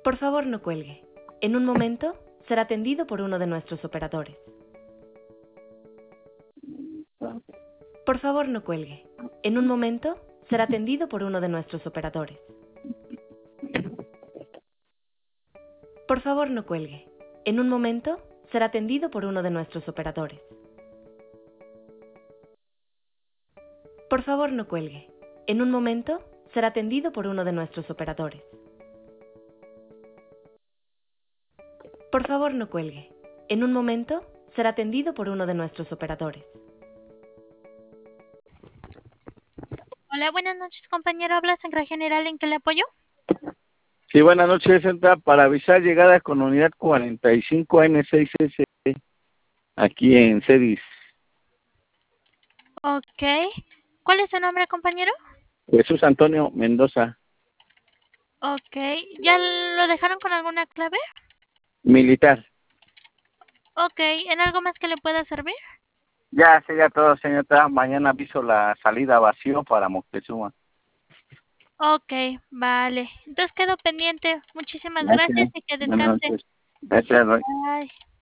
Por favor, no cuelgue. En un momento será atendido por uno de nuestros operadores. Por favor, no cuelgue. En un momento será atendido por uno de nuestros operadores. Por favor, no cuelgue. En un momento será atendido por uno de nuestros operadores. Por favor, no cuelgue. En un momento será atendido por uno de nuestros operadores. Por favor, no cuelgue. En un momento será atendido por uno de nuestros operadores. Hola, buenas noches, compañero. ¿Habla Central General? ¿En qué le apoyo? Sí, buenas noches, entra para avisar llegada con unidad 45N6S aquí en CEDIS. Ok. ¿Cuál es su nombre, compañero? Jesús Antonio Mendoza, Ok. ¿Ya lo dejaron con alguna clave? militar. Ok. ¿En algo más que le pueda servir? Ya sería todo, señorita. Mañana aviso la salida vacío para Moctezuma. Ok, vale. Entonces quedo pendiente. Muchísimas gracias Gracias. y que Buenas descanse. noches. Gracias, Roy. Bye.